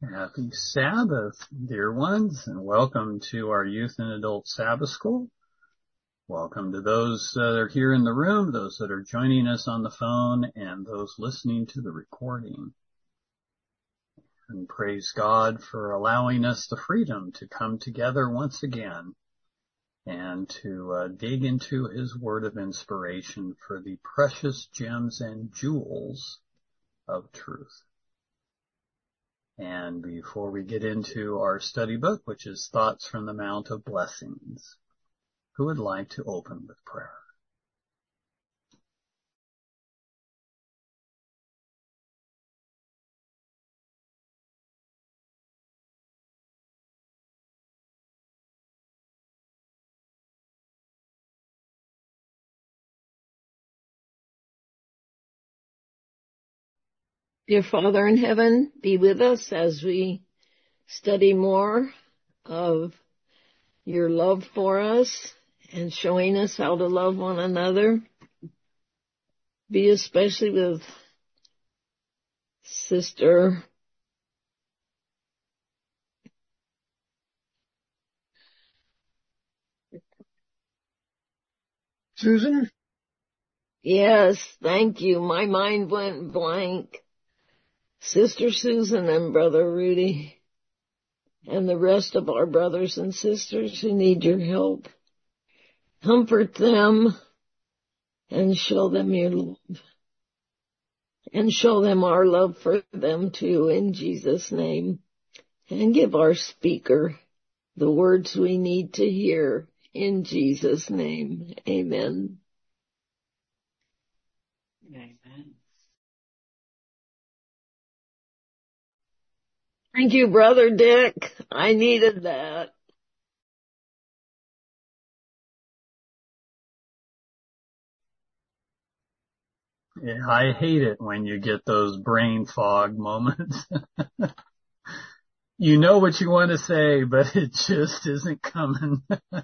Happy Sabbath, dear ones, and welcome to our Youth and Adult Sabbath School. Welcome to those that are here in the room, those that are joining us on the phone, and those listening to the recording. And praise God for allowing us the freedom to come together once again and to dig into His word of inspiration for the precious gems and jewels of truth. And before we get into our study book, which is Thoughts from the Mount of Blessings, who would like to open with prayer? Dear Father in heaven, be with us as we study more of your love for us and showing us how to love one another. Be especially with Sister Susan? Yes, thank you. My mind went blank. Sister Susan and Brother Rudy and the rest of our brothers and sisters who need your help. Comfort them and show them your love. And show them our love for them too, in Jesus' name. And give our speaker the words we need to hear, in Jesus' name. Amen. Amen. Thank you, Brother Dick. I needed that. Yeah, I hate it when you get those brain fog moments. You know what you want to say, but it just isn't coming.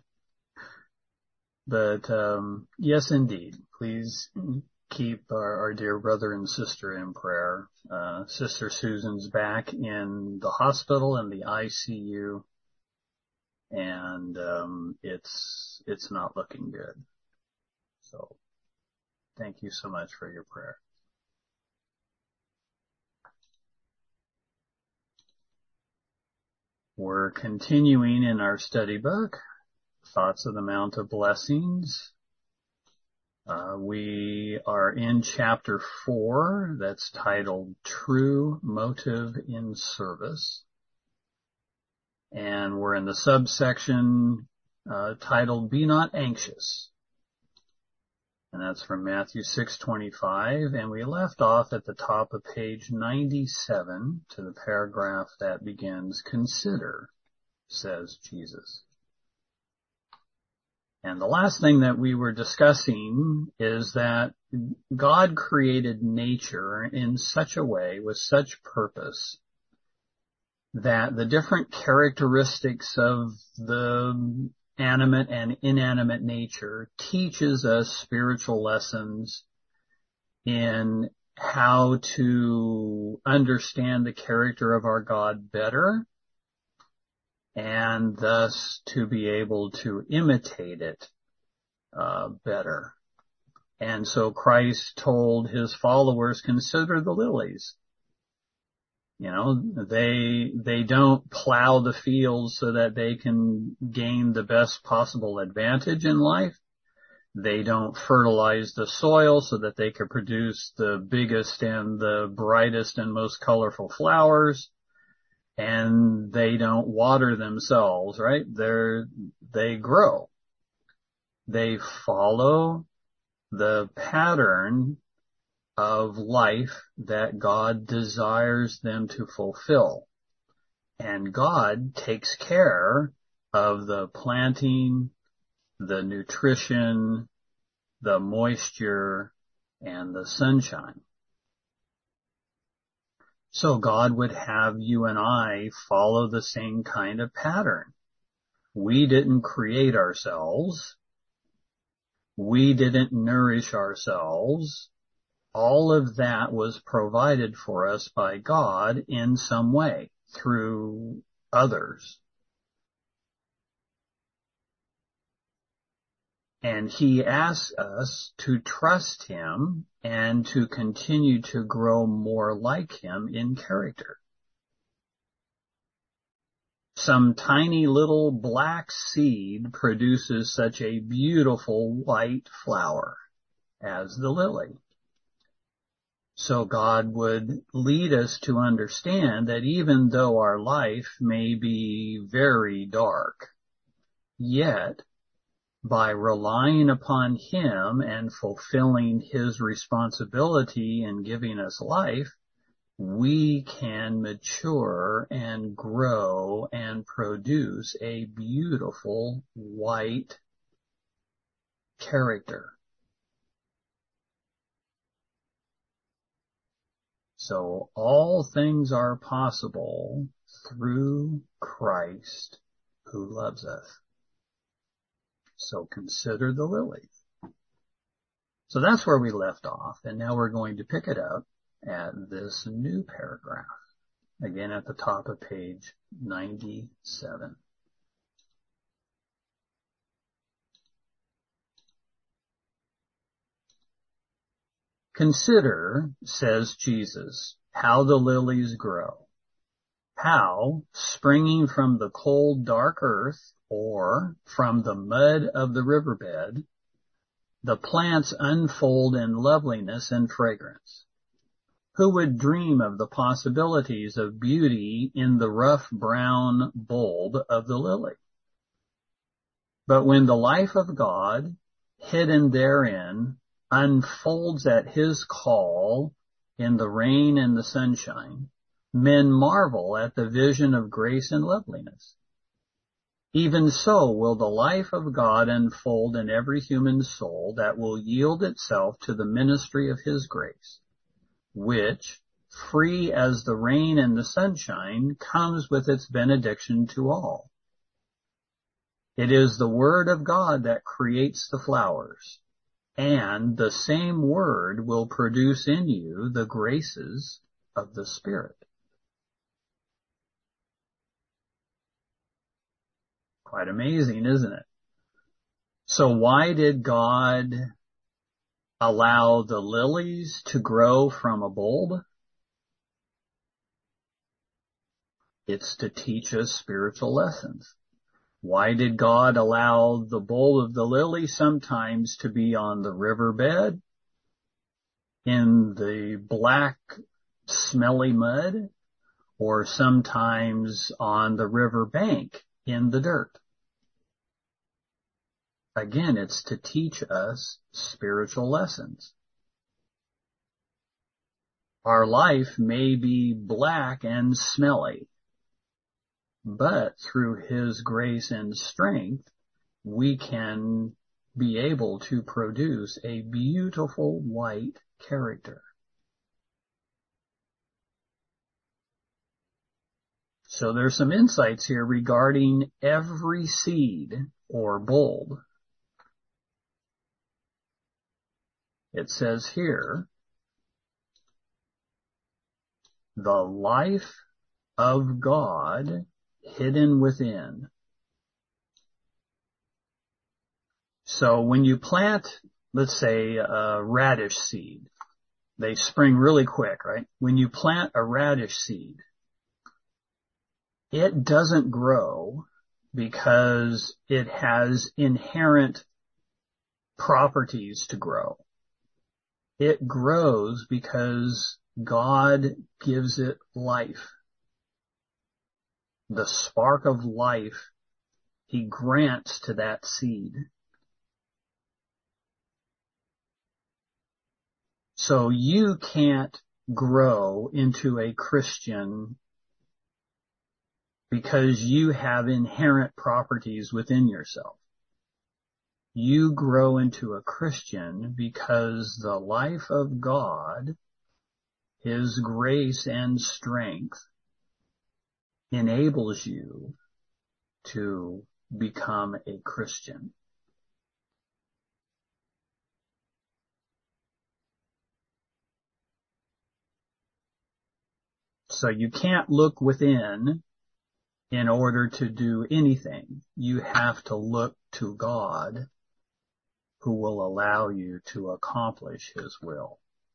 But yes, indeed. Please keep our dear brother and sister in prayer. Sister Susan's back in the hospital in the ICU, and it's not looking good. So thank you so much for your prayer. We're continuing in our study book, Thoughts of the Mount of Blessings. We are in chapter 4, that's titled True Motive in Service. And we're in the subsection titled Be Not Anxious. And that's from Matthew 6:25. And we left off at the top of page 97 to the paragraph that begins, Consider, says Jesus. And the last thing that we were discussing is that God created nature in such a way, with such purpose, that the different characteristics of the animate and inanimate nature teaches us spiritual lessons in how to understand the character of our God better, and thus to be able to imitate it better. And so Christ told his followers, consider the lilies. You know, they don't plow the fields so that they can gain the best possible advantage in life. They don't fertilize the soil so that they can produce the biggest and the brightest and most colorful flowers. And they don't water themselves, right? They grow. They follow the pattern of life that God desires them to fulfill. And God takes care of the planting, the nutrition, the moisture, and the sunshine. So God would have you and I follow the same kind of pattern. We didn't create ourselves. We didn't nourish ourselves. All of that was provided for us by God in some way, through others. And he asks us to trust him and to continue to grow more like him in character. Some tiny little black seed produces such a beautiful white flower as the lily. So God would lead us to understand that even though our life may be very dark, yet by relying upon him and fulfilling his responsibility in giving us life, we can mature and grow and produce a beautiful white character. So all things are possible through Christ who loves us. So consider the lily. So that's where we left off, and now we're going to pick it up at this new paragraph, again at the top of page 97. Consider, says Jesus, how the lilies grow, how, springing from the cold, dark earth, or from the mud of the riverbed, the plants unfold in loveliness and fragrance. Who would dream of the possibilities of beauty in the rough brown bulb of the lily? But when the life of God, hidden therein, unfolds at his call in the rain and the sunshine, men marvel at the vision of grace and loveliness. Even so will the life of God unfold in every human soul that will yield itself to the ministry of his grace, which, free as the rain and the sunshine, comes with its benediction to all. It is the word of God that creates the flowers, and the same word will produce in you the graces of the Spirit. Quite amazing, isn't it? So why did God allow the lilies to grow from a bulb? It's to teach us spiritual lessons. Why did God allow the bulb of the lily sometimes to be on the riverbed, in the black, smelly mud, or sometimes on the river bank in the dirt? Again, it's to teach us spiritual lessons. Our life may be black and smelly, but through his grace and strength, we can be able to produce a beautiful white character. So there's some insights here regarding every seed or bulb. It says here, the life of God hidden within. So when you plant, let's say, a radish seed, they spring really quick, right? When you plant a radish seed, it doesn't grow because it has inherent properties to grow. It grows because God gives it life. The spark of life he grants to that seed. So you can't grow into a Christian because you have inherent properties within yourself. You grow into a Christian because the life of God, his grace and strength, enables you to become a Christian. So you can't look within in order to do anything. You have to look to God, who will allow you to accomplish his will.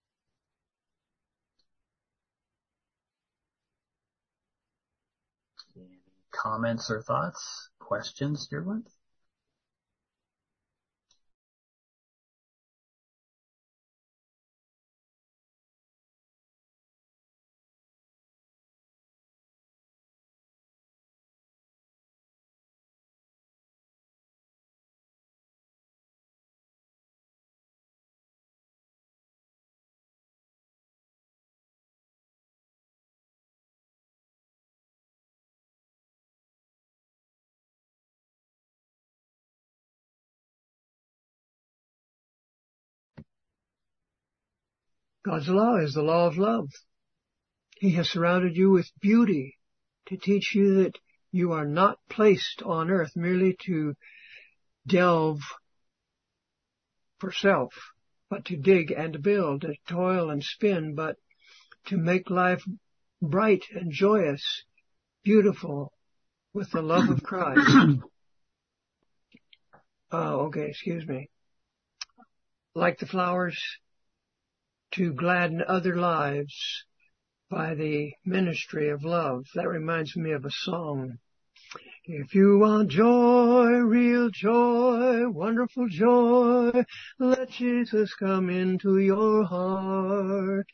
Any comments or thoughts? Questions, dear ones? God's law is the law of love. He has surrounded you with beauty to teach you that you are not placed on earth merely to delve for self, but to dig and to build, to toil and spin, but to make life bright and joyous, beautiful, with the love of Christ. Excuse me. Like the flowers, to gladden other lives by the ministry of love. That reminds me of a song. If you want joy, real joy, wonderful joy, let Jesus come into your heart.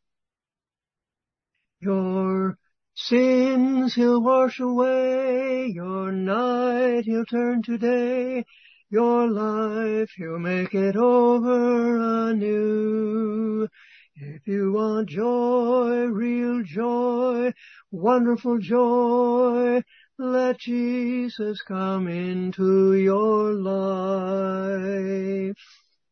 Your sins he'll wash away, your night he'll turn to day, your life he'll make it over anew. If you want joy, real joy, wonderful joy, let Jesus come into your life.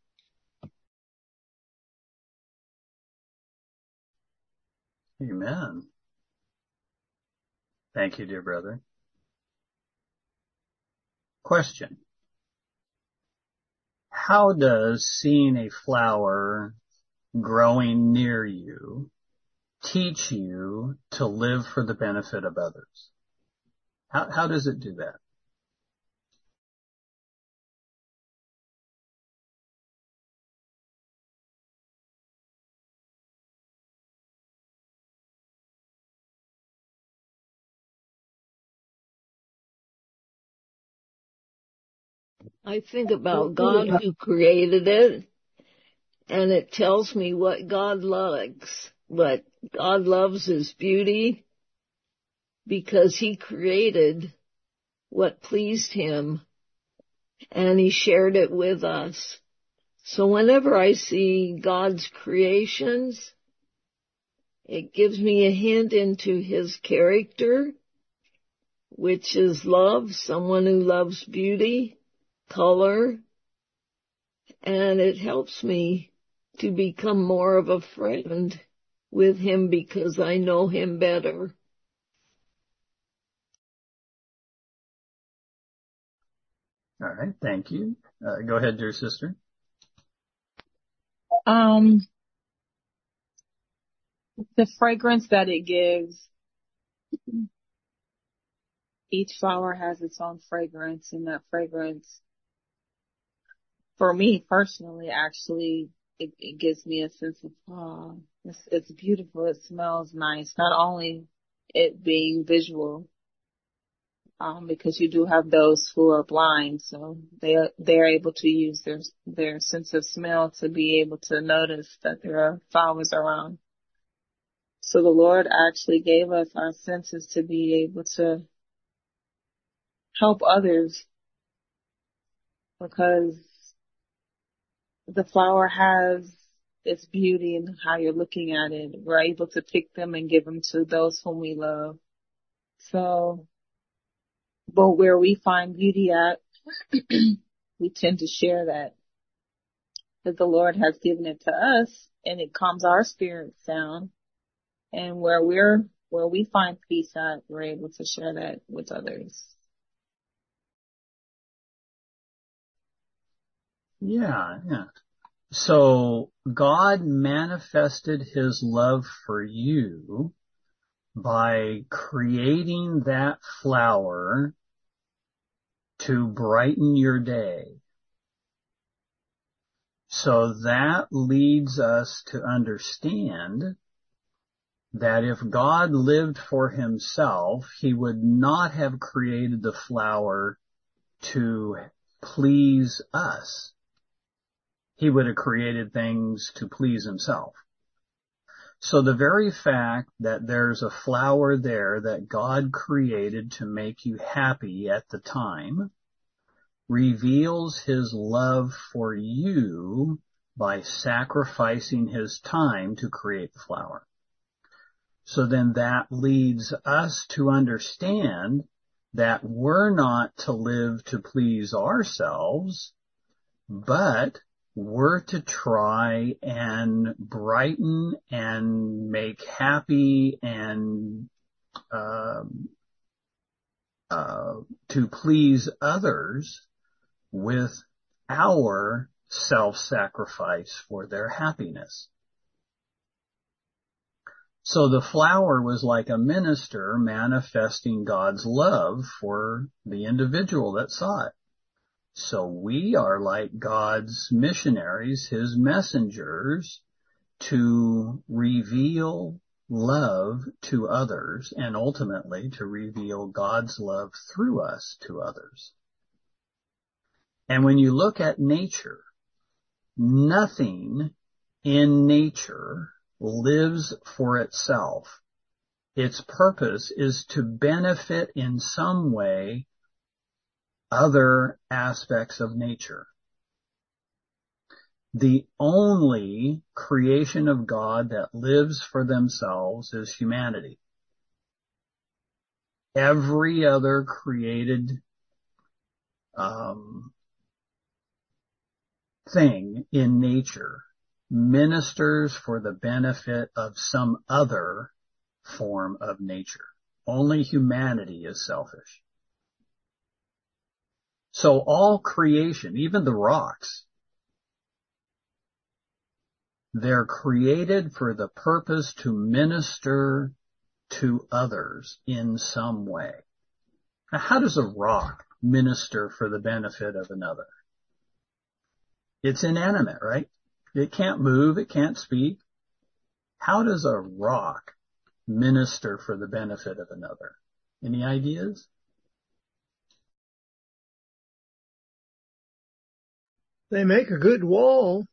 Amen. Thank you, dear brother. Question. How does seeing a flower growing near you teach you to live for the benefit of others? How does it do that? I think about God who created it, and it tells me what God likes. What God loves is beauty, because he created what pleased him, and he shared it with us. So whenever I see God's creations, it gives me a hint into his character, which is love, someone who loves beauty, color, and it helps me to become more of a friend with him because I know him better. All right. Thank you. Go ahead, dear sister. The fragrance that it gives, each flower has its own fragrance, and that fragrance, for me personally, actually, it gives me a sense of, it's beautiful, it smells nice. Not only it being visual, because you do have those who are blind, so they're able to use their sense of smell to be able to notice that there are flowers around. So the Lord actually gave us our senses to be able to help others, because the flower has its beauty and how you're looking at it. We're able to pick them and give them to those whom we love. So, but where we find beauty at, we tend to share that, because the Lord has given it to us, and it calms our spirits down. And where we find peace at, we're able to share that with others. Yeah. So God manifested his love for you by creating that flower to brighten your day. So that leads us to understand that if God lived for himself, he would not have created the flower to please us. He would have created things to please himself. So the very fact that there's a flower there that God created to make you happy at the time reveals his love for you by sacrificing his time to create the flower. So then that leads us to understand that we're not to live to please ourselves, but we're to try and brighten and make happy and to please others with our self-sacrifice for their happiness. So the flower was like a minister manifesting God's love for the individual that saw it. So we are like God's missionaries, his messengers, to reveal love to others and ultimately to reveal God's love through us to others. And when you look at nature, nothing in nature lives for itself. Its purpose is to benefit in some way other aspects of nature. The only creation of God that lives for themselves is humanity. Every other created thing in nature ministers for the benefit of some other form of nature. Only humanity is selfish. So all creation, even the rocks, they're created for the purpose to minister to others in some way. Now, how does a rock minister for the benefit of another? It's inanimate, right? It can't move. It can't speak. How does a rock minister for the benefit of another? Any ideas? They make a good wall.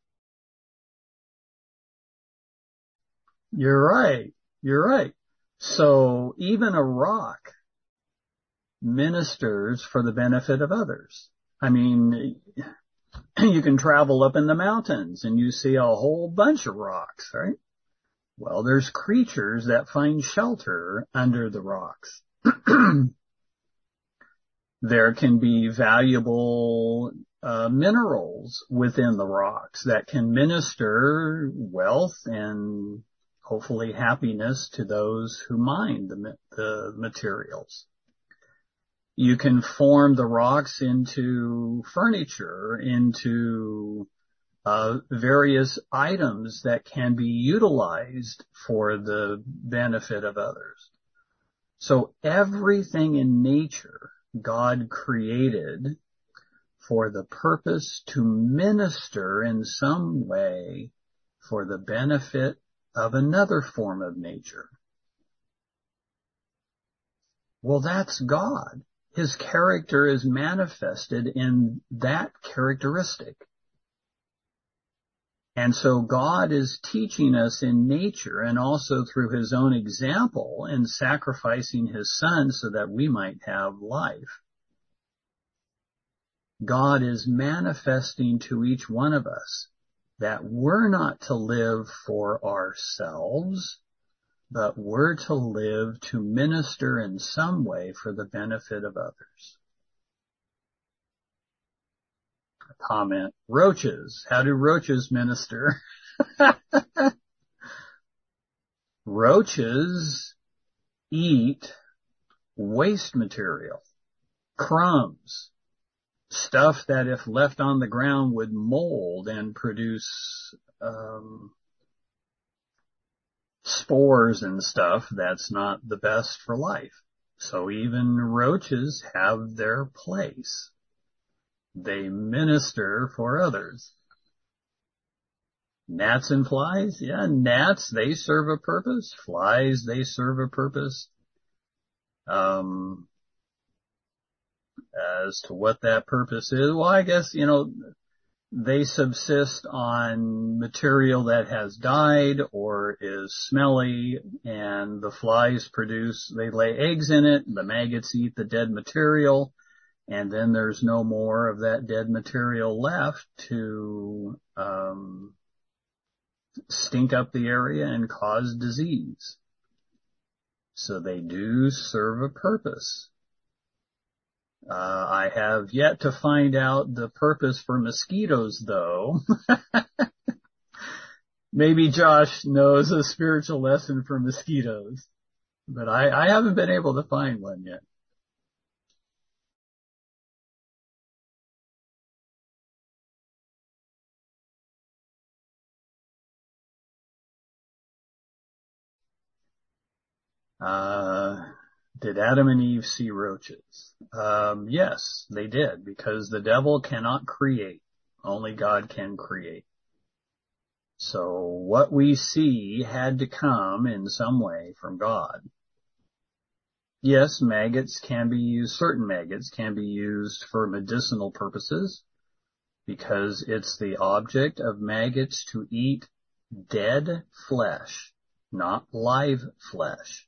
You're right. You're right. So even a rock ministers for the benefit of others. I mean, you can travel up in the mountains and you see a whole bunch of rocks, right? Well, there's creatures that find shelter under the rocks. There can be valuable minerals within the rocks that can minister wealth and hopefully happiness to those who mine the materials. You can form the rocks into furniture, into various items that can be utilized for the benefit of others. So everything in nature God created for the purpose to minister in some way for the benefit of another form of nature. Well, that's God. His character is manifested in that characteristic. And so God is teaching us in nature and also through his own example in sacrificing his son so that we might have life. God is manifesting to each one of us that we're not to live for ourselves, but we're to live to minister in some way for the benefit of others. A comment, roaches. How do roaches minister? Roaches eat waste material, crumbs, stuff that if left on the ground would mold and produce spores and stuff, that's not the best for life. So even roaches have their place. They minister for others. Gnats and flies, yeah, gnats, they serve a purpose. Flies, they serve a purpose. As to what that purpose is, well, I guess, they subsist on material that has died or is smelly, and the flies they lay eggs in it, the maggots eat the dead material, and then there's no more of that dead material left to stink up the area and cause disease. So they do serve a purpose. I have yet to find out the purpose for mosquitoes, though. Maybe Josh knows a spiritual lesson for mosquitoes, but I haven't been able to find one yet. Did Adam and Eve see roaches? Yes, they did, because the devil cannot create. Only God can create. So what we see had to come in some way from God. Yes, certain maggots can be used for medicinal purposes, because it's the object of maggots to eat dead flesh, not live flesh.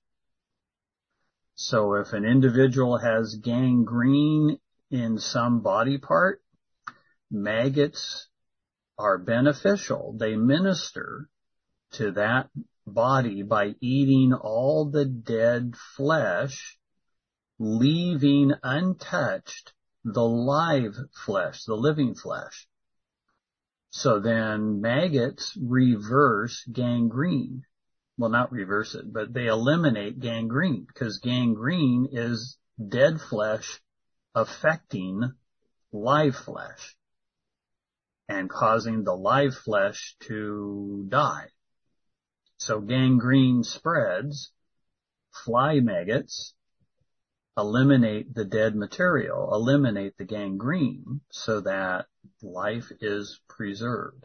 So if an individual has gangrene in some body part, maggots are beneficial. They minister to that body by eating all the dead flesh, leaving untouched the live flesh, the living flesh. So then maggots reverse gangrene. Well, not reverse it, but they eliminate gangrene, because gangrene is dead flesh affecting live flesh and causing the live flesh to die. So gangrene spreads, fly maggots eliminate the dead material, eliminate the gangrene, so that life is preserved.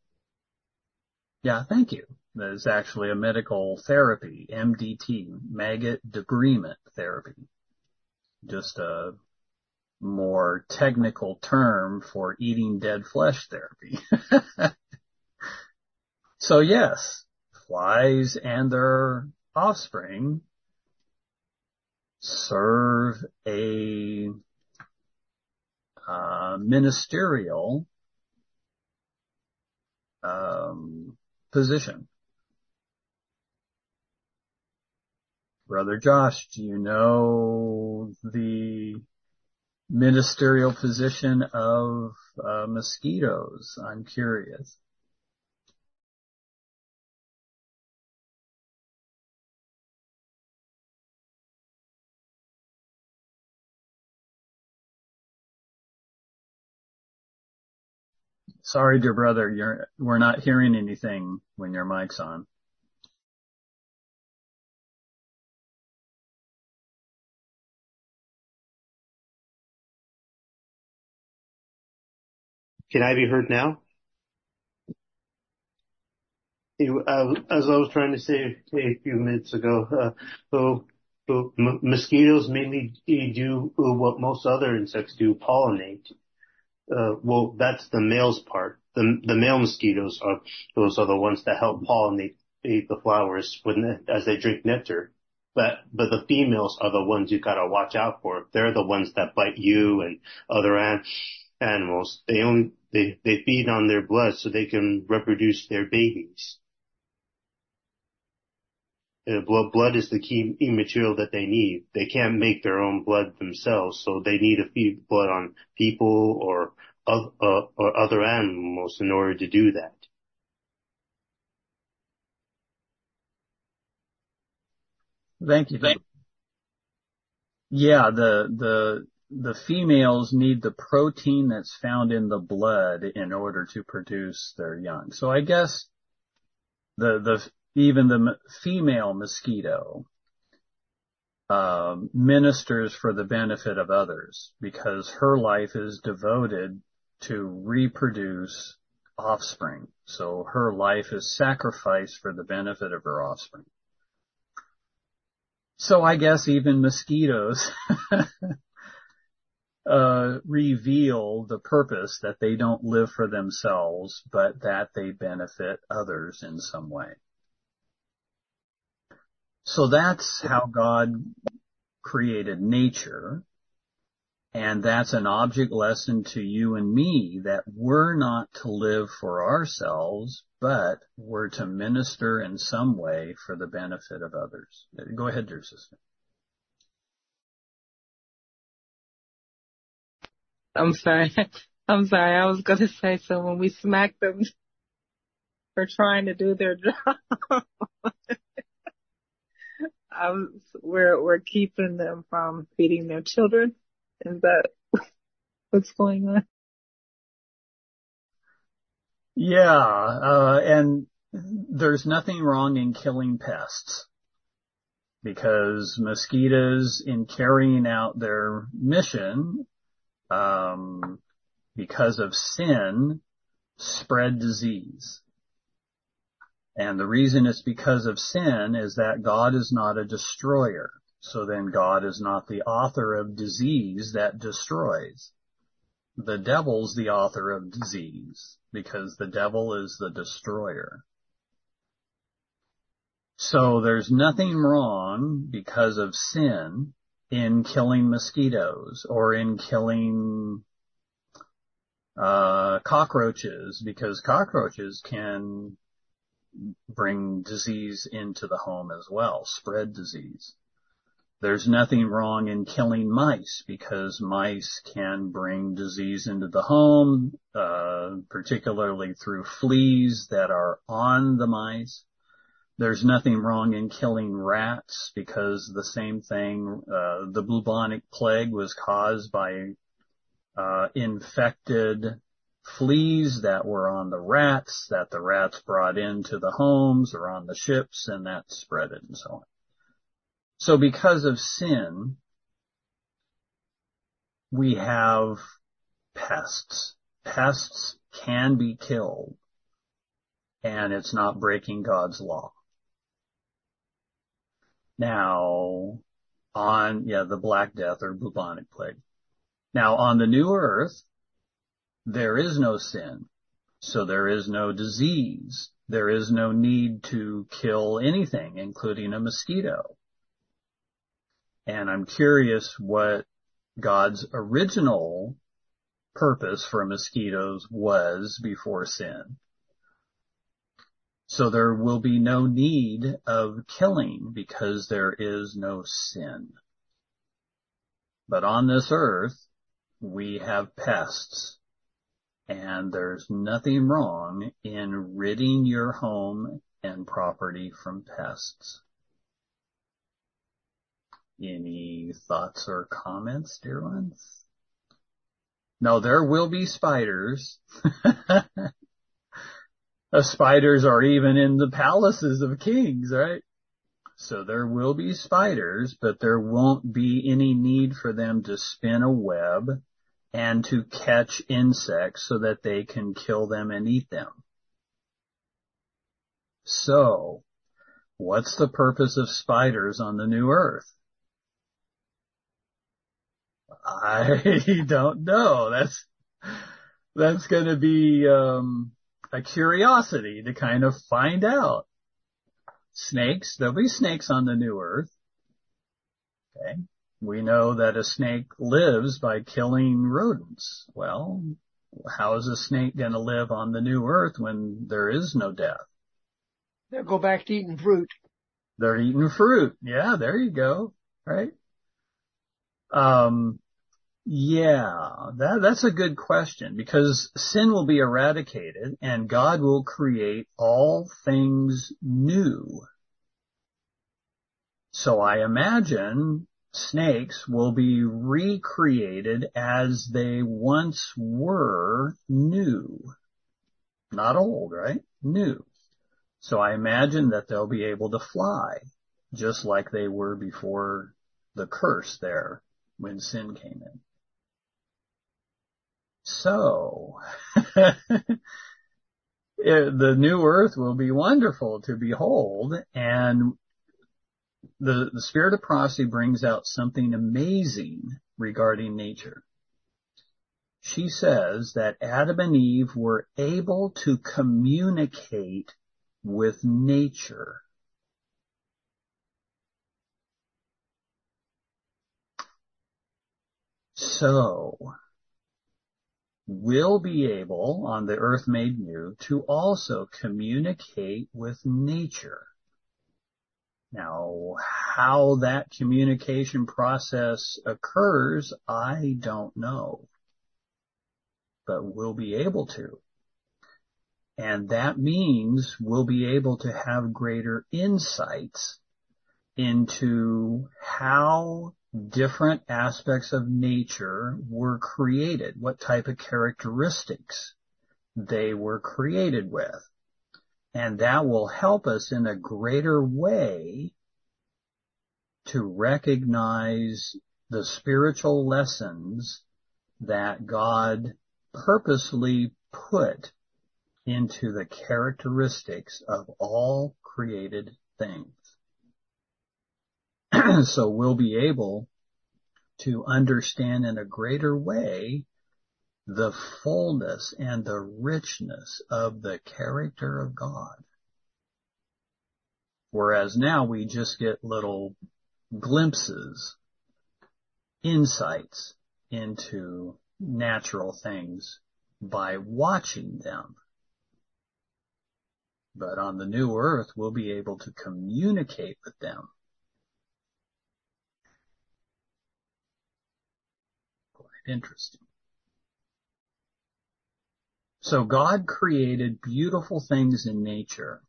Yeah, thank you. There's actually a medical therapy, MDT, maggot debridement therapy. Just a more technical term for eating dead flesh therapy. So yes, flies and their offspring serve a ministerial position. Brother Josh, do you know the ministerial position of mosquitoes? I'm curious. Sorry, dear brother, we're not hearing anything when your mic's on. Can I be heard now? As I was trying to say a few minutes ago, mosquitoes mainly do what most other insects do, pollinate. Well, that's the male's part. The male mosquitoes those are the ones that help pollinate the flowers as they drink nectar. But the females are the ones you gotta watch out for. They're the ones that bite you and other animals. They feed on their blood so they can reproduce their babies. Blood is the key material that they need. They can't make their own blood themselves, so they need to feed blood on people or other animals in order to do that. Thank you. Yeah, the females need the protein that's found in the blood in order to produce their young. So I guess the even the female mosquito ministers for the benefit of others because her life is devoted to reproduce offspring. So her life is sacrificed for the benefit of her offspring. So I guess even mosquitoes reveal the purpose that they don't live for themselves, but that they benefit others in some way. So that's how God created nature. And that's an object lesson to you and me that we're not to live for ourselves, but we're to minister in some way for the benefit of others. Go ahead, dear sister. I'm sorry. I'm sorry. I was going to say, so when we smack them for trying to do their job, we're keeping them from feeding their children. Is that what's going on? Yeah, and there's nothing wrong in killing pests because mosquitoes, in carrying out their mission, because of sin, spread disease. And the reason it's because of sin is that God is not a destroyer. So then God is not the author of disease that destroys. The devil's the author of disease because the devil is the destroyer. So there's nothing wrong because of sin in killing mosquitoes or in killing cockroaches, because cockroaches can bring disease into the home as well, spread disease. There's nothing wrong in killing mice because mice can bring disease into the home, particularly through fleas that are on the mice. There's nothing wrong in killing rats because the same thing, the bubonic plague was caused by infected fleas that were on the rats that the rats brought into the homes or on the ships, and that spread it and so on. So because of sin, we have pests. Pests can be killed, and it's not breaking God's law. Now, the Black Death or bubonic plague. Now, on the new earth, there is no sin, so there is no disease. There is no need to kill anything, including a mosquito. And I'm curious what God's original purpose for mosquitoes was before sin. So there will be no need of killing because there is no sin. But on this earth, we have pests. And there's nothing wrong in ridding your home and property from pests. Any thoughts or comments, dear ones? No, there will be spiders. Spiders are even in the palaces of kings, right? So there will be spiders, but there won't be any need for them to spin a web and to catch insects so that they can kill them and eat them. So, what's the purpose of spiders on the new earth? I don't know. That's going to be a curiosity to kind of find out. Snakes, there'll be snakes on the new earth. Okay. We know that a snake lives by killing rodents. Well, how is a snake going to live on the new earth when there is no death? They'll go back to eating fruit. They're eating fruit. Yeah, there you go. Right? That's a good question because sin will be eradicated and God will create all things new. So I imagine snakes will be recreated as they once were new. Not old, right? New. So I imagine that they'll be able to fly, just like they were before the curse there when sin came in. So, the new earth will be wonderful to behold, and the spirit of prophecy brings out something amazing regarding nature. She says that Adam and Eve were able to communicate with nature. So, we'll be able, on the earth made new, to also communicate with nature. Now, how that communication process occurs, I don't know. But we'll be able to. And that means we'll be able to have greater insights into how different aspects of nature were created, what type of characteristics they were created with. And that will help us in a greater way to recognize the spiritual lessons that God purposely put into the characteristics of all created things. So we'll be able to understand in a greater way the fullness and the richness of the character of God. Whereas now we just get little glimpses, insights into natural things by watching them. But on the new earth, we'll be able to communicate with them. Quite interesting. So God created beautiful things in nature.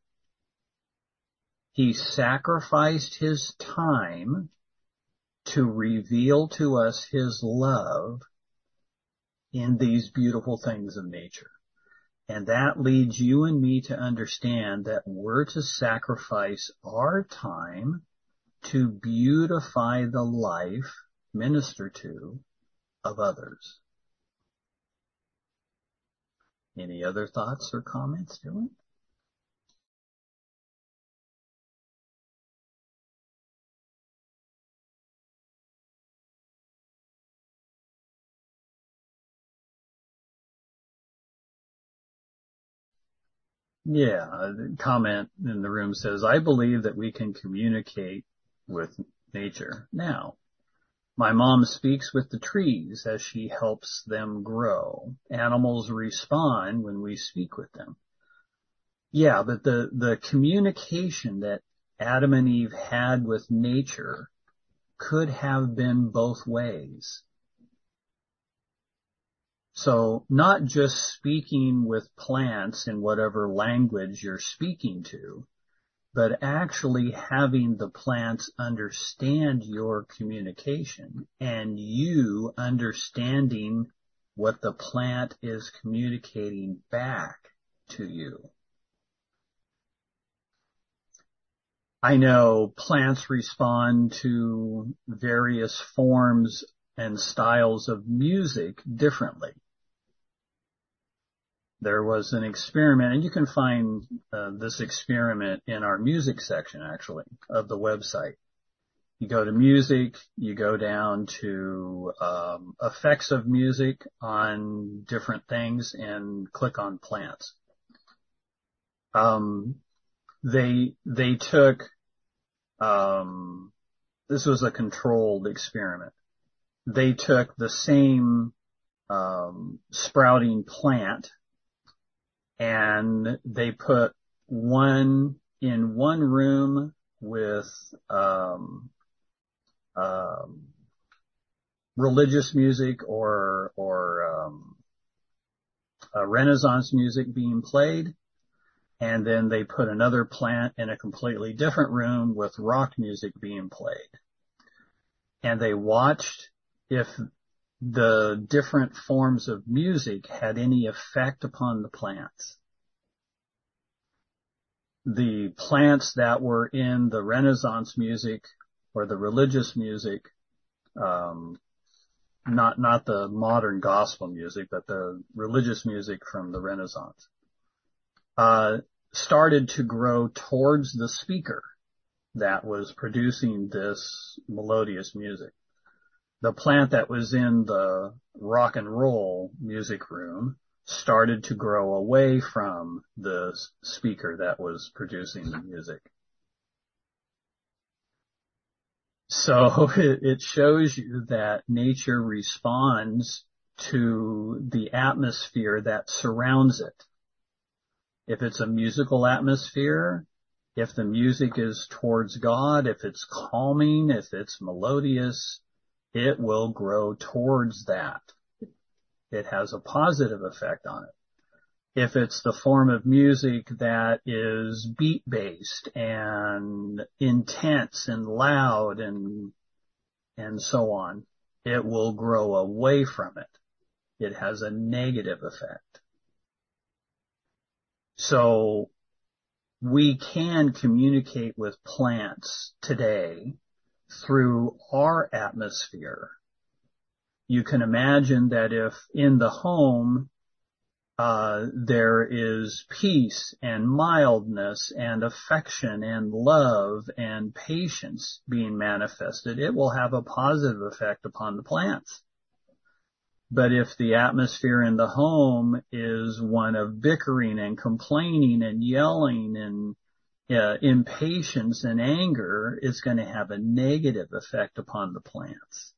He sacrificed his time to reveal to us his love in these beautiful things of nature. And that leads you and me to understand that we're to sacrifice our time to beautify the life, minister to, of others. Any other thoughts or comments, Dylan? Yeah, a comment in the room says, I believe that we can communicate with nature now. My mom speaks with the trees as she helps them grow. Animals respond when we speak with them. Yeah, but the communication that Adam and Eve had with nature could have been both ways. So not just speaking with plants in whatever language you're speaking to, but actually having the plants understand your communication and you understanding what the plant is communicating back to you. I know plants respond to various forms and styles of music differently. There was an experiment, and you can find this experiment in our music section, actually, of the website. You go to music, you go down to effects of music on different things, and click on plants. They took, this was a controlled experiment. They took the same sprouting plant, and they put one in one room with religious music or Renaissance music being played, and then they put another plant in a completely different room with rock music being played. And they watched if the different forms of music had any effect upon the plants. the plants that were in the Renaissance music or the religious music, not the modern gospel music, but the religious music from the Renaissance, started to grow towards the speaker that was producing this melodious music. The plant that was in the rock and roll music room started to grow away from the speaker that was producing the music. So it shows you that nature responds to the atmosphere that surrounds it. If it's a musical atmosphere, if the music is towards God, if it's calming, if it's melodious, it will grow towards that. It has a positive effect on it. If it's the form of music that is beat-based and intense and loud and so on, it will grow away from it. It has a negative effect. So we can communicate with plants today through our atmosphere. You can imagine that if in the home there is peace and mildness and affection and love and patience being manifested, it will have a positive effect upon the plants. But if the atmosphere in the home is one of bickering and complaining and yelling and impatience and anger, it's going to have a negative effect upon the plants.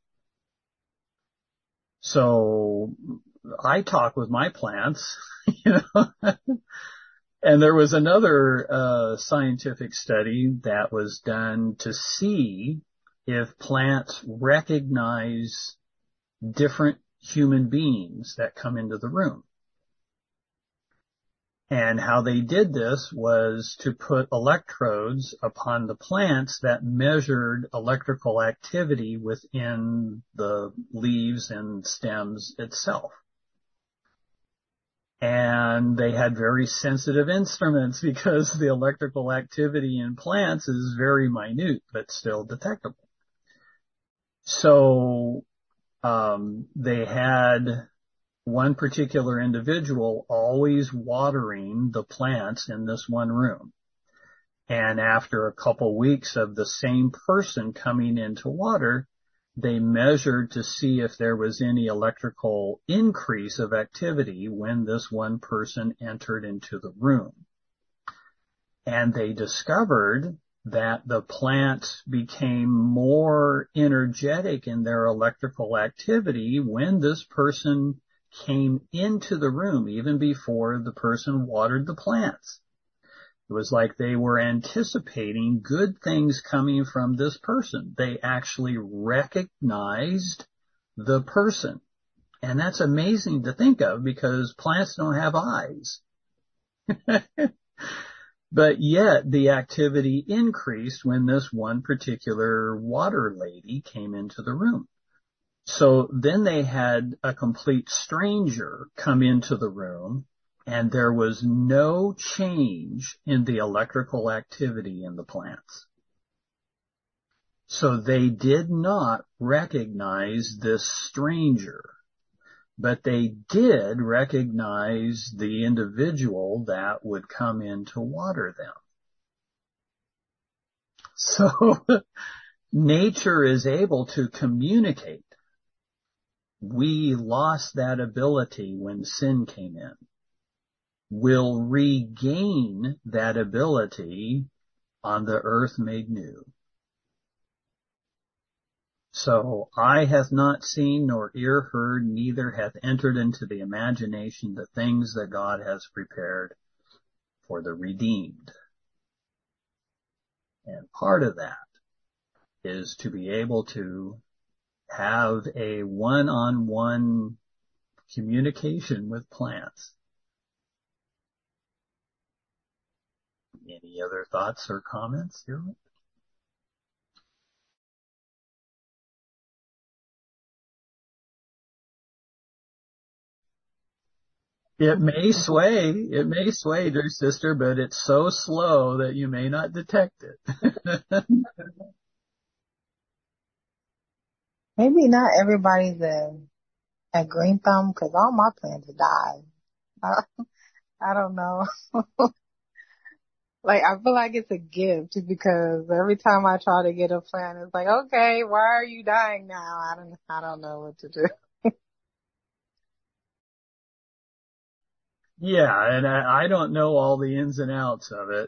So I talk with my plants, and there was another scientific study that was done to see if plants recognize different human beings that come into the room. And how they did this was to put electrodes upon the plants that measured electrical activity within the leaves and stems itself. And they had very sensitive instruments because the electrical activity in plants is very minute, but still detectable. So they had one particular individual always watering the plants in this one room. And after a couple weeks of the same person coming in to water, they measured to see if there was any electrical increase of activity when this one person entered into the room. And they discovered that the plants became more energetic in their electrical activity when this person came into the room, even before the person watered the plants. It was like they were anticipating good things coming from this person. They actually recognized the person. And that's amazing to think of because plants don't have eyes. But yet the activity increased when this one particular water lady came into the room. So then they had a complete stranger come into the room, and there was no change in the electrical activity in the plants. So they did not recognize this stranger, but they did recognize the individual that would come in to water them. So nature is able to communicate. We lost that ability when sin came in. We'll regain that ability on the earth made new. So eye hath not seen nor ear heard, neither hath entered into the imagination the things that God has prepared for the redeemed. And part of that is to be able to have a one-on-one communication with plants. Any other thoughts or comments here? It may sway, dear sister, but it's so slow that you may not detect it. Maybe not everybody's a green thumb because all my plants died. I don't know. Like, I feel like it's a gift because every time I try to get a plant, it's like, okay, why are you dying now? I don't know what to do. Yeah, and I don't know all the ins and outs of it.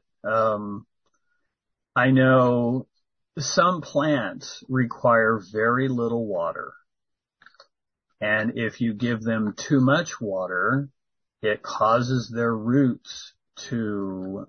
I know some plants require very little water. And if you give them too much water, it causes their roots to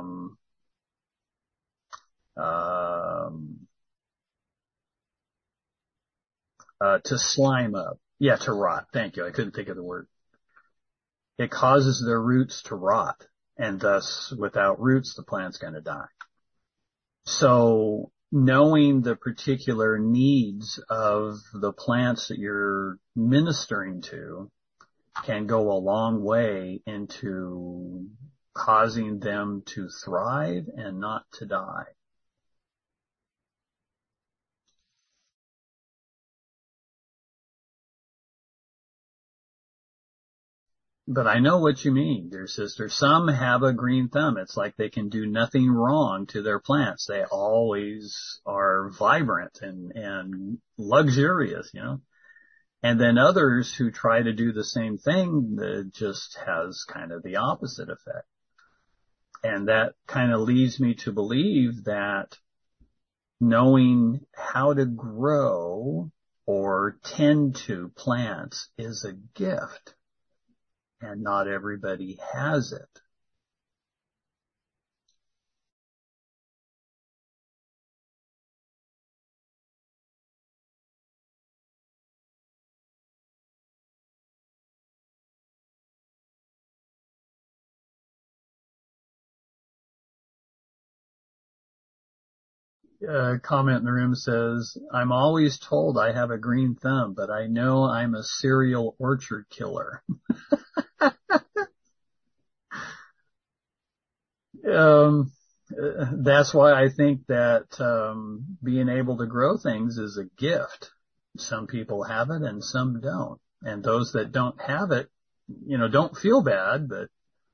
slime up. Yeah, to rot. Thank you. I couldn't think of the word. It causes their roots to rot, and thus, without roots, the plant's going to die. So, knowing the particular needs of the plants that you're ministering to can go a long way into causing them to thrive and not to die. But I know what you mean, dear sister. Some have a green thumb. It's like they can do nothing wrong to their plants. They always are vibrant and luxurious, you know. And then others who try to do the same thing, that just has kind of the opposite effect. And that kind of leads me to believe that knowing how to grow or tend to plants is a gift. And not everybody has it. Comment in the room says, I'm always told I have a green thumb, but I know I'm a serial orchard killer. That's why I think that being able to grow things is a gift. Some people have it and some don't. And those that don't have it, you know, don't feel bad, but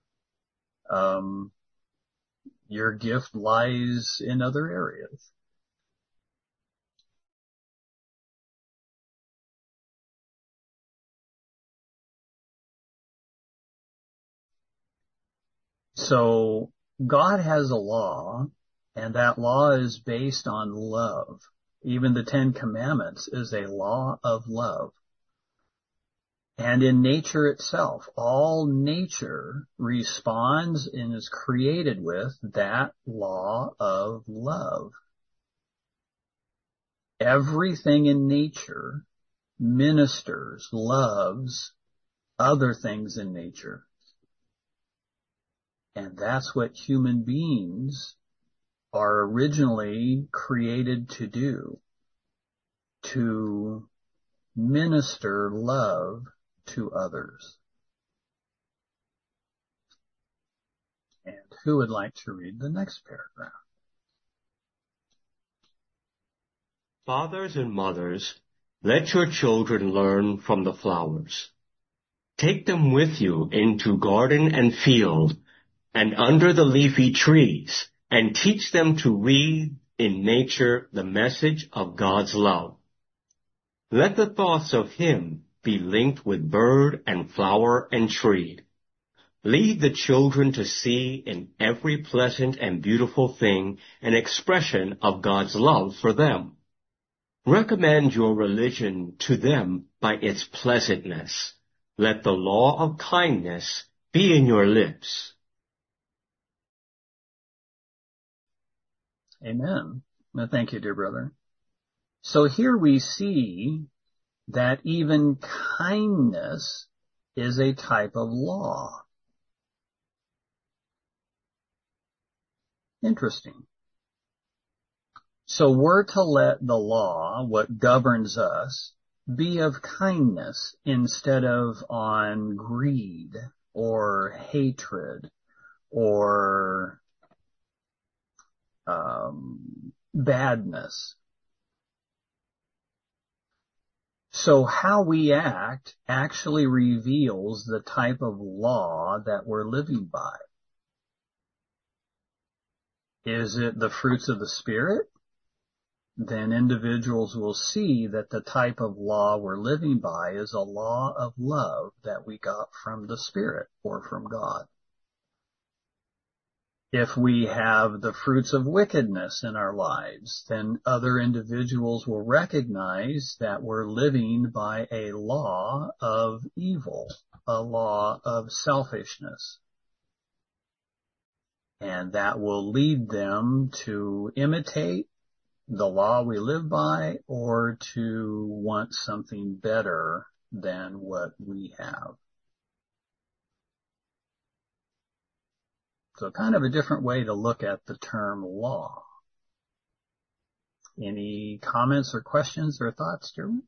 your gift lies in other areas. So God has a law, and that law is based on love. Even the Ten Commandments is a law of love. And in nature itself, all nature responds and is created with that law of love. Everything in nature ministers, loves other things in nature. And that's what human beings are originally created to do, to minister love to others. And who would like to read the next paragraph? Fathers and mothers, let your children learn from the flowers. Take them with you into garden and field and under the leafy trees, and teach them to read in nature the message of God's love. Let the thoughts of Him be linked with bird and flower and tree. Lead the children to see in every pleasant and beautiful thing an expression of God's love for them. Recommend your religion to them by its pleasantness. Let the law of kindness be in your lips. Amen. Well, thank you, dear brother. So here we see that even kindness is a type of law. Interesting. So we're to let the law, what governs us, be of kindness instead of on greed or hatred or badness. So how we act actually reveals the type of law that we're living by. Is it the fruits of the Spirit? Then individuals will see that the type of law we're living by is a law of love that we got from the Spirit or from God. If we have the fruits of wickedness in our lives, then other individuals will recognize that we're living by a law of evil, a law of selfishness. And that will lead them to imitate the law we live by or to want something better than what we have. So kind of a different way to look at the term law. Any comments or questions or thoughts, Jeremy?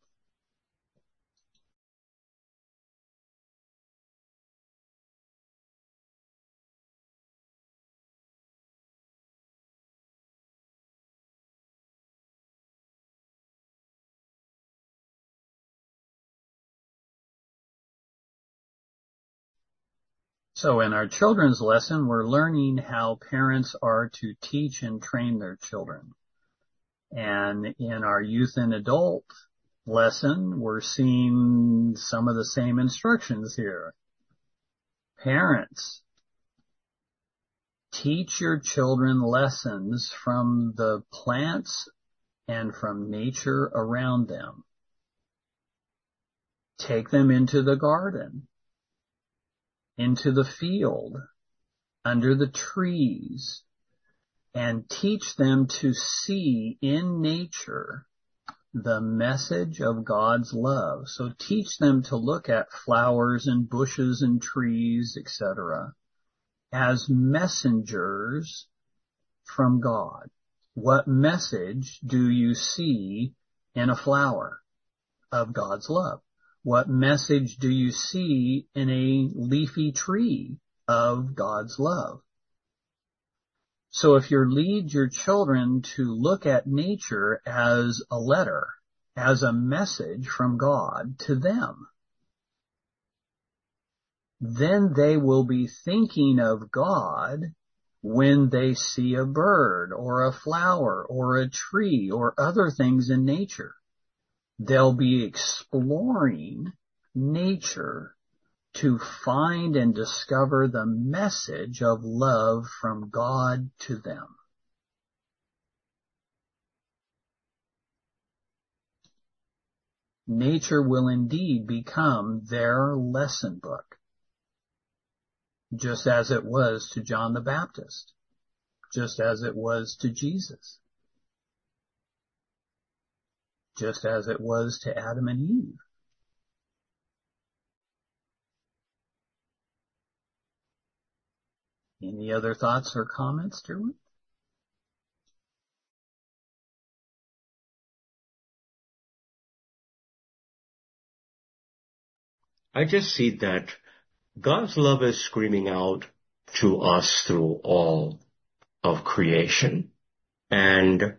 So in our children's lesson, we're learning how parents are to teach and train their children. And in our youth and adult lesson, we're seeing some of the same instructions here. Parents, teach your children lessons from the plants and from nature around them. Take them into the garden, into the field, under the trees, and teach them to see in nature the message of God's love. So teach them to look at flowers and bushes and trees, etc., as messengers from God. What message do you see in a flower of God's love? What message do you see in a leafy tree of God's love? So if you lead your children to look at nature as a letter, as a message from God to them, then they will be thinking of God when they see a bird or a flower or a tree or other things in nature. They'll be exploring nature to find and discover the message of love from God to them. Nature will indeed become their lesson book, just as it was to John the Baptist, just as it was to Jesus, just as it was to Adam and Eve. Any other thoughts or comments, Derwin? I just see that God's love is screaming out to us through all of creation. And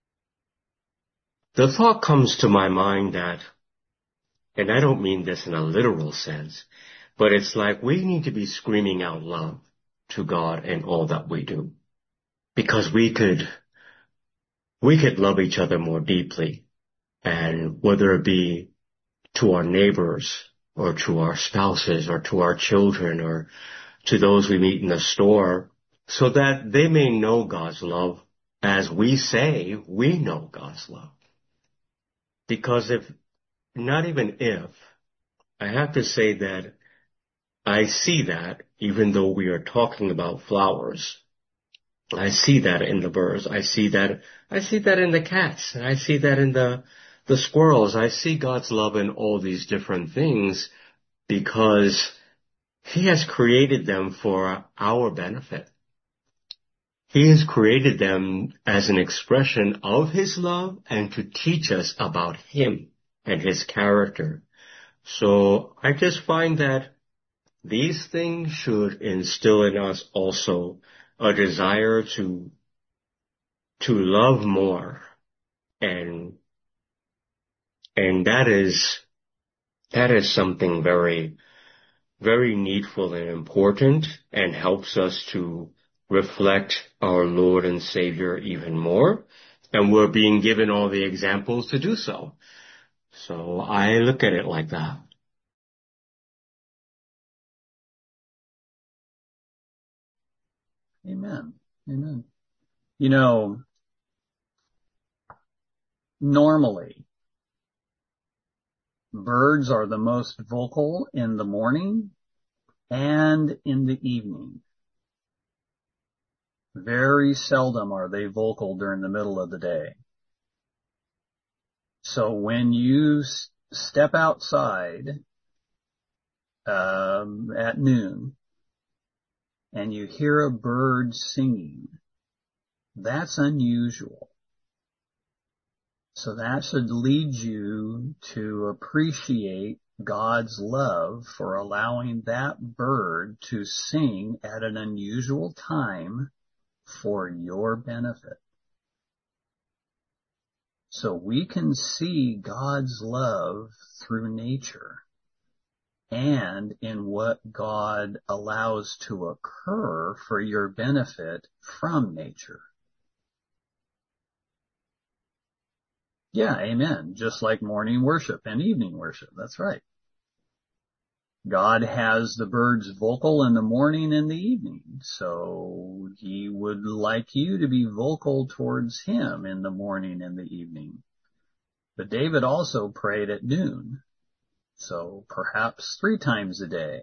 the thought comes to my mind that, and I don't mean this in a literal sense, but it's like we need to be screaming out love to God in all that we do. Because we could love each other more deeply. And whether it be to our neighbors or to our spouses or to our children or to those we meet in the store, so that they may know God's love as we say we know God's love. Because I have to say that I see that even though we are talking about flowers, I see that in the birds, I see that in the cats, and I see that in the squirrels. I see God's love in all these different things because He has created them for our benefit. He has created them as an expression of His love and to teach us about Him and His character. So I just find that These things should instill in us also a desire to love more. And that is something very, very needful and important, and helps us to reflect our Lord and Savior even more. And we're being given all the examples to do so. So I look at it like that. Amen. Amen. You know, normally, birds are the most vocal in the morning and in the evening. Very seldom are they vocal during the middle of the day. So when you step outside at noon and you hear a bird singing, that's unusual. So that should lead you to appreciate God's love for allowing that bird to sing at an unusual time for your benefit. So we can see God's love through nature and in what God allows to occur for your benefit from nature. Yeah, amen. Just like morning worship and evening worship. That's right. God has the birds vocal in the morning and the evening, so he would like you to be vocal towards him in the morning and the evening. But David also prayed at noon, so perhaps 3 times a day.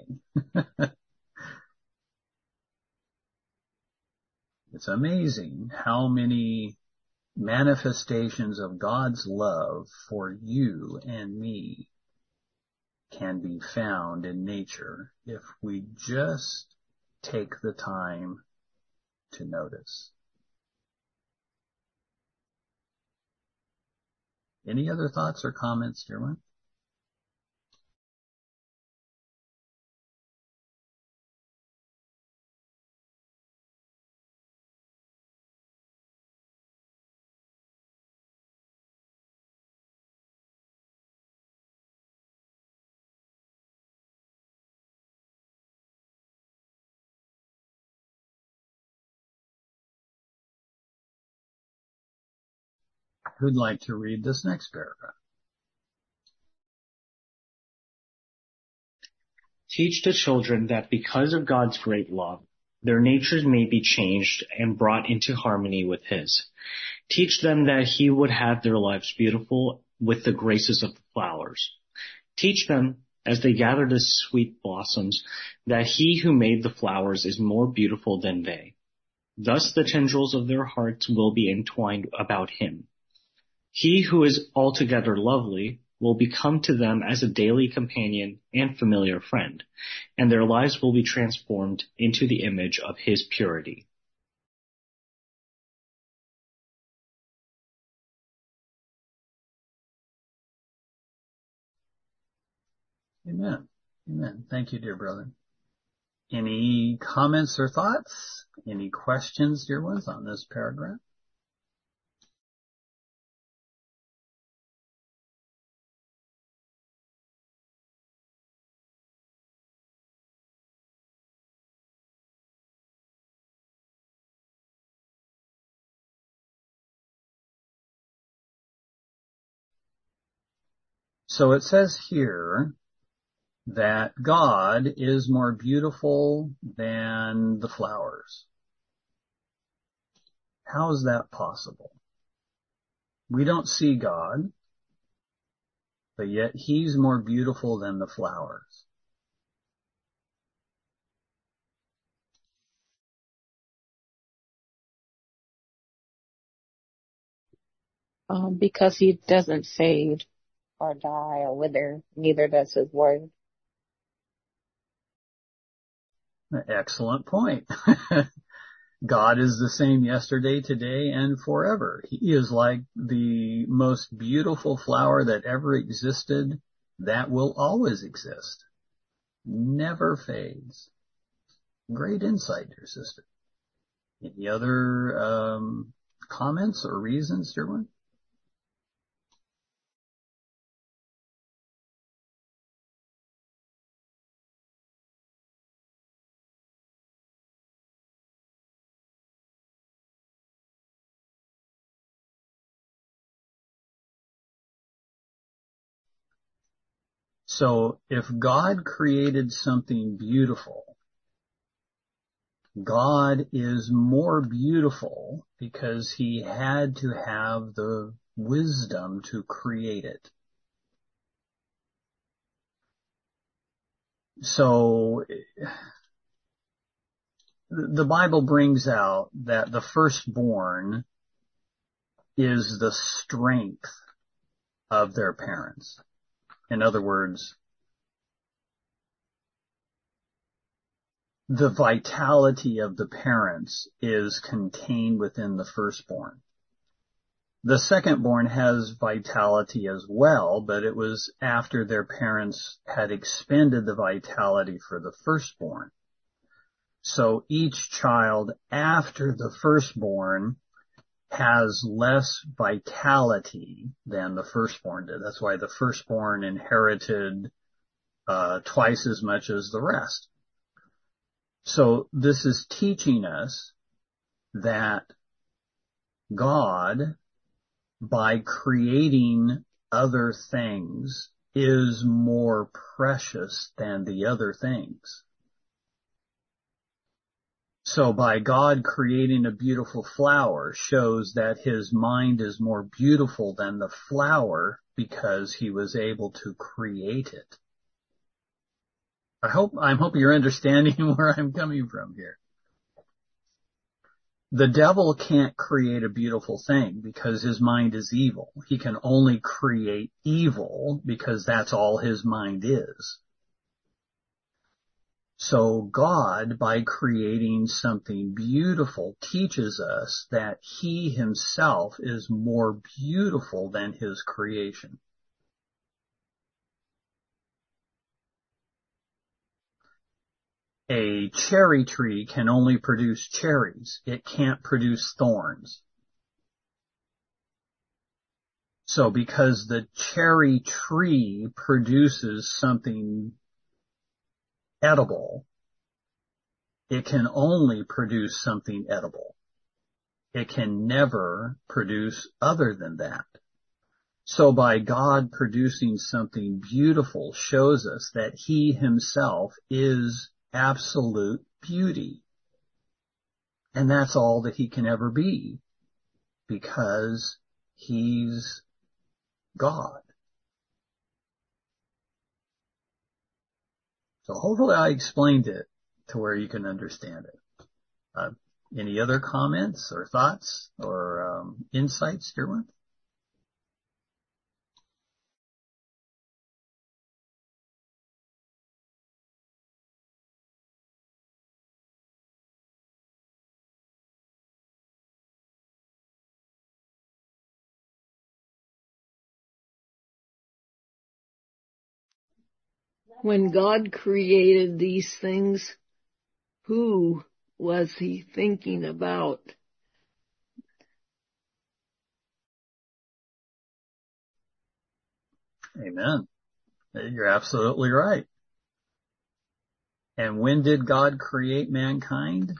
It's amazing how many manifestations of God's love for you and me can be found in nature if we just take the time to notice. Any other thoughts or comments, dear one? Who'd like to read this next paragraph? Teach the children that because of God's great love, their natures may be changed and brought into harmony with His. Teach them that He would have their lives beautiful with the graces of the flowers. Teach them, as they gather the sweet blossoms, that He who made the flowers is more beautiful than they. Thus the tendrils of their hearts will be entwined about Him. He who is altogether lovely will become to them as a daily companion and familiar friend, and their lives will be transformed into the image of His purity. Amen. Amen. Thank you, dear brother. Any comments or thoughts? Any questions, dear ones, on this paragraph? So it says here that God is more beautiful than the flowers. How is that possible? We don't see God, but yet He's more beautiful than the flowers. Because He doesn't fade or die or wither, neither does His word. Excellent point. God is the same yesterday, today, and forever. He is like the most beautiful flower that ever existed, that will always exist. never fades. Great insight, dear sister. Any other comments or reasons, dear one? So if God created something beautiful, God is more beautiful because he had to have the wisdom to create it. So the Bible brings out that the firstborn is the strength of their parents. In other words, the vitality of the parents is contained within the firstborn. The secondborn has vitality as well, but it was after their parents had expended the vitality for the firstborn. So each child after the firstborn has less vitality than the firstborn did. That's why the firstborn inherited twice as much as the rest. So this is teaching us that God, by creating other things, is more precious than the other things. So by God creating a beautiful flower shows that his mind is more beautiful than the flower because he was able to create it. I'm hoping you're understanding where I'm coming from here. The devil can't create a beautiful thing because his mind is evil. He can only create evil because that's all his mind is. So God, by creating something beautiful, teaches us that he himself is more beautiful than his creation. A cherry tree can only produce cherries. It can't produce thorns. So because the cherry tree produces something edible, it can only produce something edible. It can never produce other than that. So by God producing something beautiful shows us that he himself is absolute beauty. And that's all that he can ever be, because he's God. So hopefully I explained it to where you can understand it. Any other comments or thoughts or insights, dear one? When God created these things, who was he thinking about? Amen. You're absolutely right. And when did God create mankind?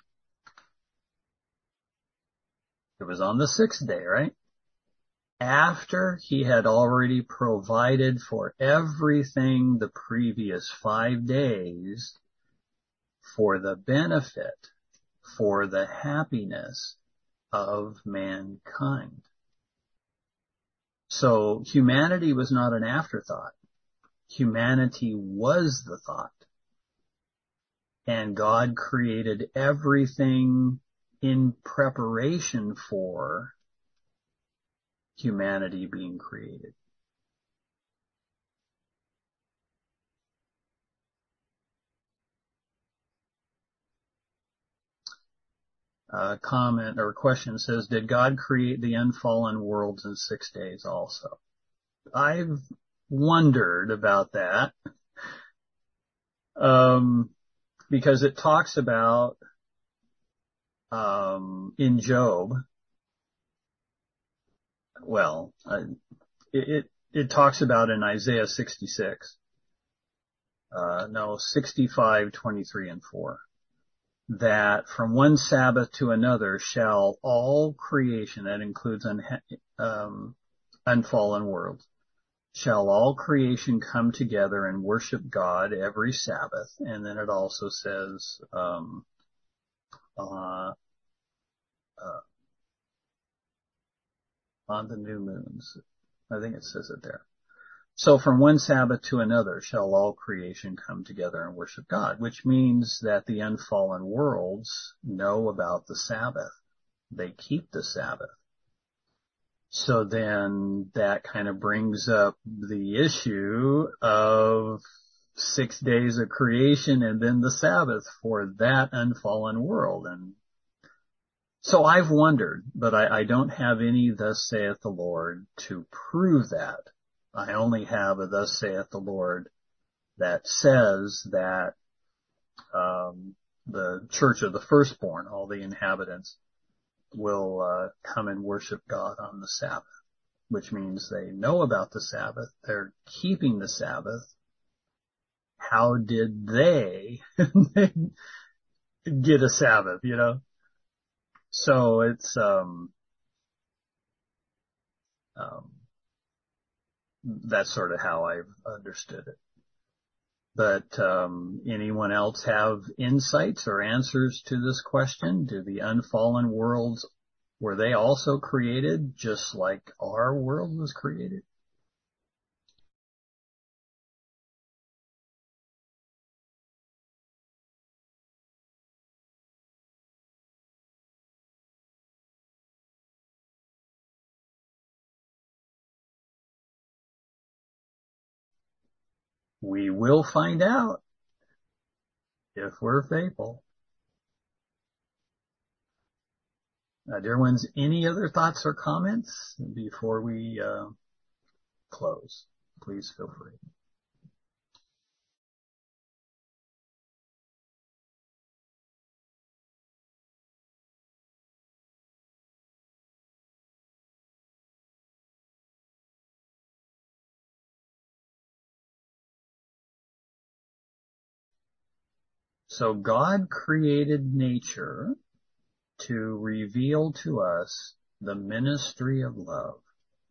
It was on the sixth day, right? After he had already provided for everything the previous 5 days for the benefit, for the happiness of mankind. So humanity was not an afterthought. Humanity was the thought. And God created everything in preparation for humanity being created. A comment or question says, did God create the unfallen worlds in 6 days also? I've wondered about that. because it talks about, in Job, well, it talks about in Isaiah 66, 65, 23 and 4, that from one Sabbath to another shall all creation, that includes unfallen world, shall all creation come together and worship God every Sabbath. And then it also says, on the new moons. I think it says it there. So from one Sabbath to another shall all creation come together and worship God, which means that the unfallen worlds know about the Sabbath. They keep the Sabbath. So then that kind of brings up the issue of 6 days of creation and then the Sabbath for that unfallen world. And so I've wondered, but I don't have any thus saith the Lord to prove that. I only have a thus saith the Lord that says that the church of the firstborn, all the inhabitants, will come and worship God on the Sabbath, which means they know about the Sabbath. They're keeping the Sabbath. How did they get a Sabbath, you know? So it's that's sort of how I've understood it. But anyone else have insights or answers to this question? Do the unfallen worlds, were they also created just like our world was created? We will find out if we're faithful. Dear ones, any other thoughts or comments before we close? Please feel free. So God created nature to reveal to us the ministry of love.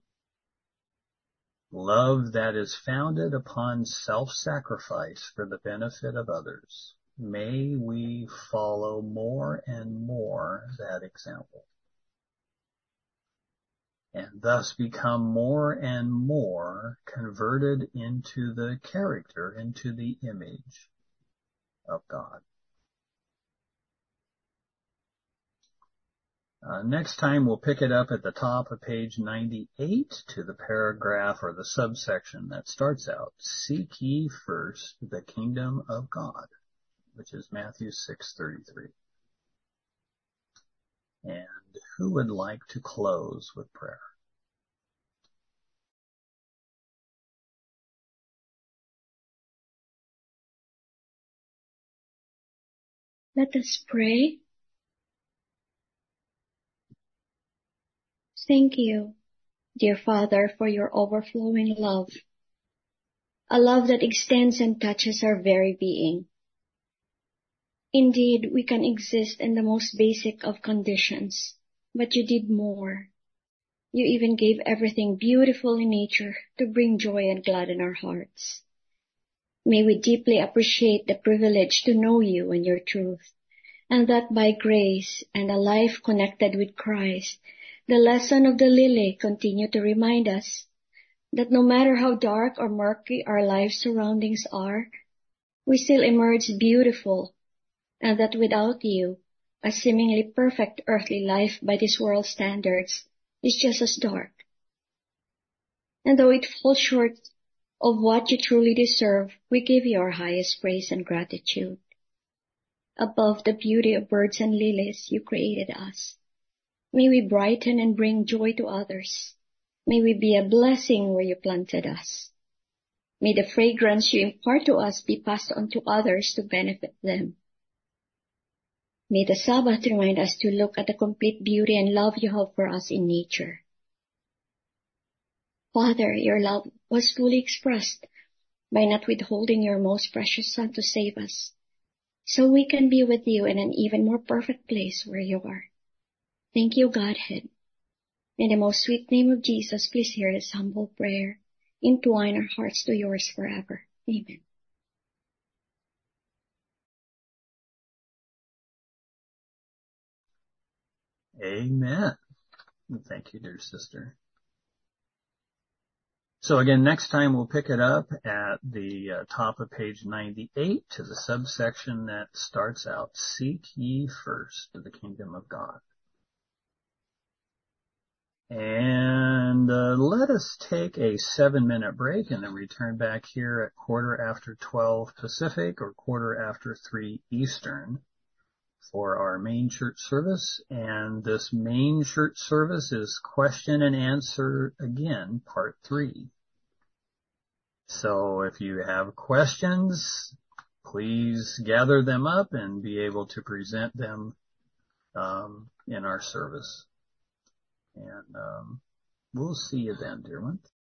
Love that is founded upon self-sacrifice for the benefit of others. May we follow more and more that example, and thus become more and more converted into the character, into the image of God. Next time we'll pick it up at the top of page 98 to the paragraph or the subsection that starts out, "Seek ye first the kingdom of God," which is Matthew 6:33. And who would like to close with prayer? Let us pray. Thank you, dear Father, for your overflowing love, a love that extends and touches our very being. Indeed, we can exist in the most basic of conditions, but you did more. You even gave everything beautiful in nature to bring joy and gladden our hearts. May we deeply appreciate the privilege to know you and your truth, and that by grace and a life connected with Christ, the lesson of the lily continue to remind us that no matter how dark or murky our life surroundings are, we still emerge beautiful, and that without you, a seemingly perfect earthly life by this world's standards is just as dark. And though it falls short of what you truly deserve, we give you our highest praise and gratitude. Above the beauty of birds and lilies, you created us. May we brighten and bring joy to others. May we be a blessing where you planted us. May the fragrance you impart to us be passed on to others to benefit them. May the Sabbath remind us to look at the complete beauty and love you have for us in nature. Father, your love was fully expressed by not withholding your most precious Son to save us, so we can be with you in an even more perfect place where you are. Thank you, Godhead. In the most sweet name of Jesus, please hear this humble prayer. Entwine our hearts to yours forever. Amen. Amen. Thank you, dear sister. So again, next time we'll pick it up at the top of page 98 to the subsection that starts out, Seek ye first the kingdom of God. And let us take a 7-minute break and then return back here at 12:15 Pacific or 3:15 Eastern for our main church service. And this main church service is question and answer again, part 3. So if you have questions, please gather them up and be able to present them in our service. And we'll see you then, dear ones.